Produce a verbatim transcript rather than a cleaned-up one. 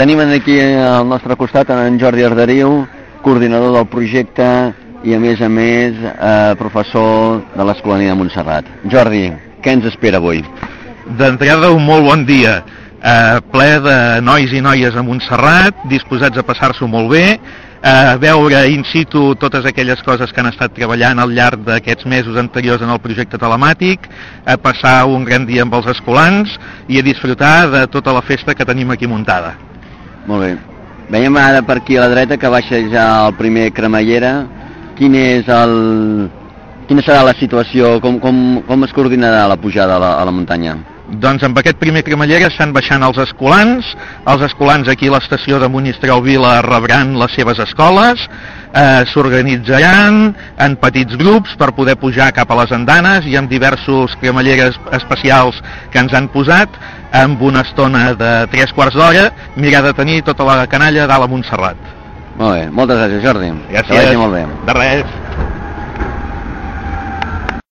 Tenim aquí al nostre costat en Jordi Arderiu, coordinador del projecte i a més a més eh, professor de l'Escolania de Montserrat. Jordi, què ens espera avui? D'entrada, un molt bon dia, eh, ple de nois i noies a Montserrat, disposats a passar-s'ho molt bé, a veure in situ totes aquelles coses que han estat treballant al llarg d'aquests mesos anteriors en el projecte telemàtic, a passar un gran dia amb els escolans i a disfrutar de tota la festa que tenim aquí muntada. Molt bé. Veiem ara per aquí a la dreta que baixa ja el primer cremallera. Quin és el... Quina serà la situació? Com, com, com es coordinarà la pujada a la, a la muntanya? Doncs amb aquest primer cremallera estan baixant els escolans, els escolans aquí a l'estació de Monistrol Vila rebran les seves escoles, eh, s'organitzaran en petits grups per poder pujar cap a les andanes i amb diversos cremalleres especials que ens han posat, amb una estona de tres quarts d'hora, mirar de tenir tota la canalla dalt a Montserrat. Molt bé, moltes gràcies, Jordi. Gràcies. Que vagi molt bé. De res.